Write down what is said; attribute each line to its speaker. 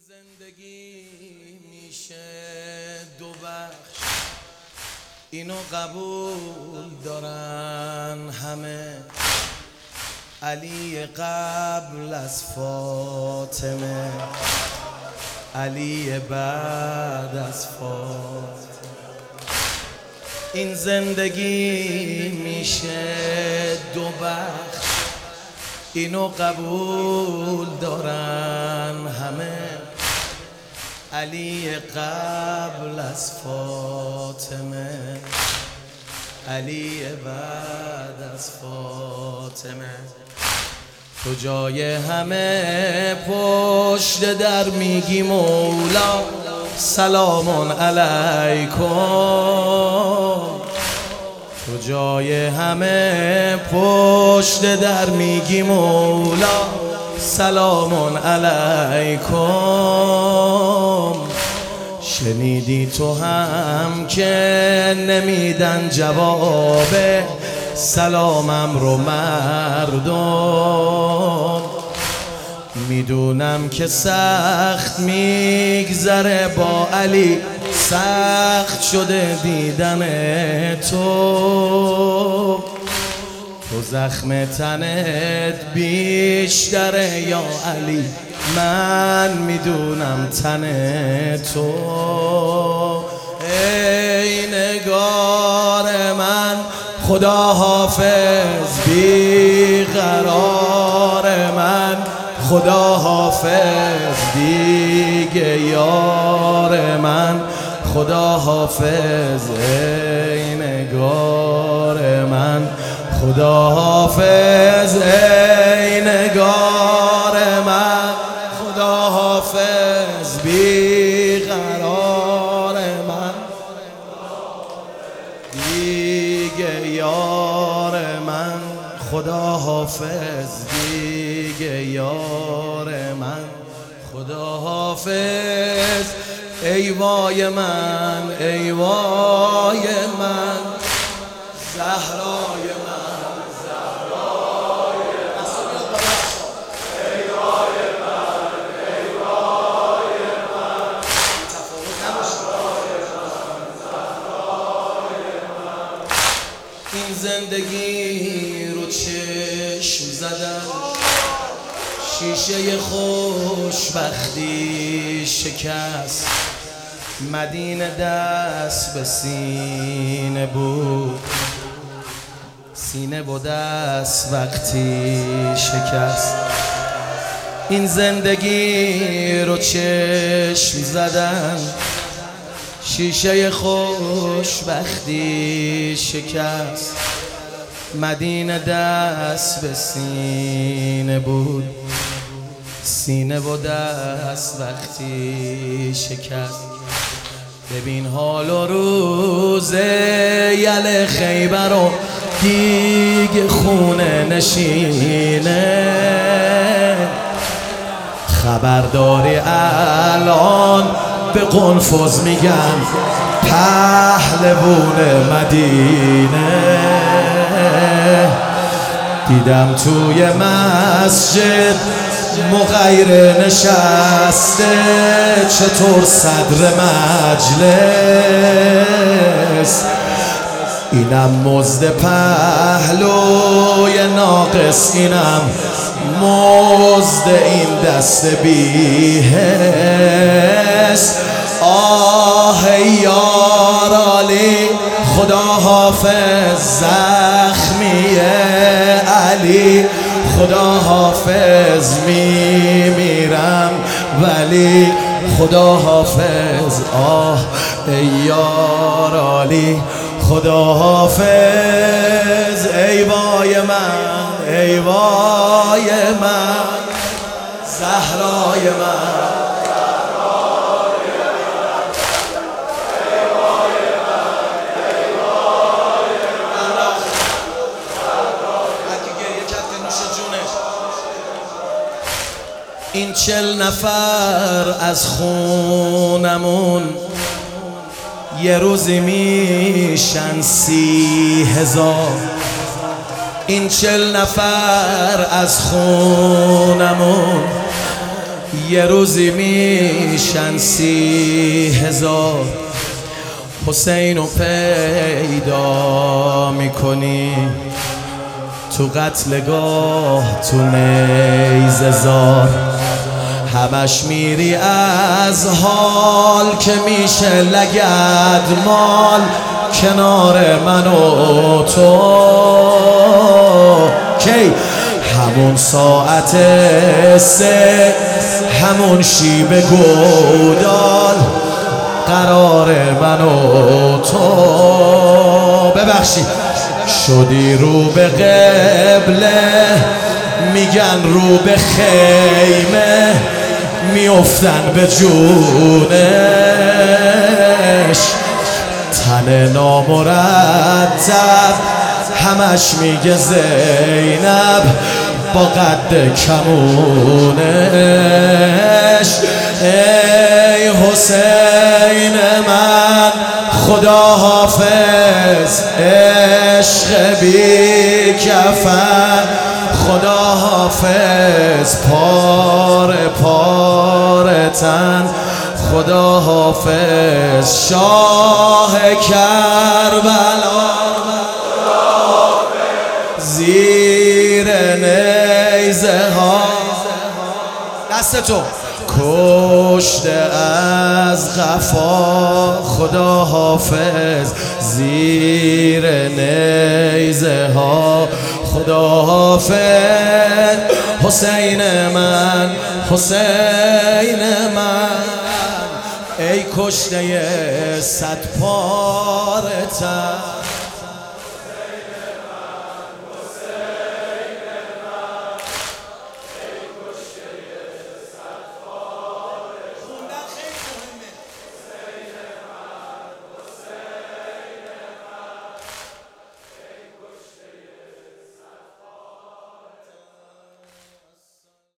Speaker 1: زندگی میشه دو بخش، اینو قبول دارن همه. علی قبل از فاطمه، علی بعد از فاطمه. این زندگی میشه دو بخش، اینو قبول دارن همه. علی قبل از فاطمه، علی بعد از فاطمه. تو جای همه پشت در میگی مولا سلام علیکم. تو جای همه پشت در میگی مولا سلام علیکم. شنیدی تو هم که نمیدن جواب سلامم رو مردم. میدونم که سخت میگذره با علی، سخت شده دیدن تو. تو زخم تنت بیشتره یا علی، من میدونم تن تو. ای نگار من خدا حافظ، بیقرار من خدا حافظ، دیگه یار من خدا حافظ. ای نگار من خدا حافظ، ای نگار من خدا حافظ، بیقرار من دیگه یار من خدا حافظ، دیگه یار من خدا حافظ. ای وای من، ای وای من، زهرای من، زهرای من. ای وای من، ای وای من، تفاوت نباشه. زهرای من. این زندگی رو چشم زدن، شیشه خوشبختی شکست. مدینه دست به سینه بود، سینه و دست وقتی شکست. این زندگی رو چشم زدن، شیشه خوشبختی شکست. مدینه دست به سینه بود، سینه و دست وقتی شکست. ببین حال و روز یل خیبر و دیگ خونه نشینه. خبرداری الان به قنفذ میگن پهلوون مدینه. دیدم توی مسجد مغیر نشسته، چطور صدر مجلس. اینم مزد پهلوی ناقص، اینم مزد این دست بی‌حس. آه یار علی خدا حافظ، زخمی علی خدا حافظ. میمیرم ولی خدا حافظ. آه ای یار علی خدا حافظ. ای وای من، ای وای من، زهرای من. این 40 نفر از خونمون یه روزی میشن 30,000. این 40 نفر از خونمون یه روزی میشن 30,000 حسین رو پیدا میکنی تو قتلگاه تو نیزه زار همش میری از حال که میشه لگد مال کنار من و تو کی همون ساعت 3 همون شیب گودال قرار من و تو ببخشید شدی رو به قبله میگن رو به خیمه میافتن به جونش تن نامرتب همش میگه زینب با قد کمونش ای حسین من خدا حافظ عشق بی کفن خدا حافظ پاره پاره تن خدا حافظ شاه کربلا زیر نیزه ها دستتو کشته از قفا خدا حافظ زیر نیزه ها خدا حافظ حسین من حسین من ای کشته 100 پاره تن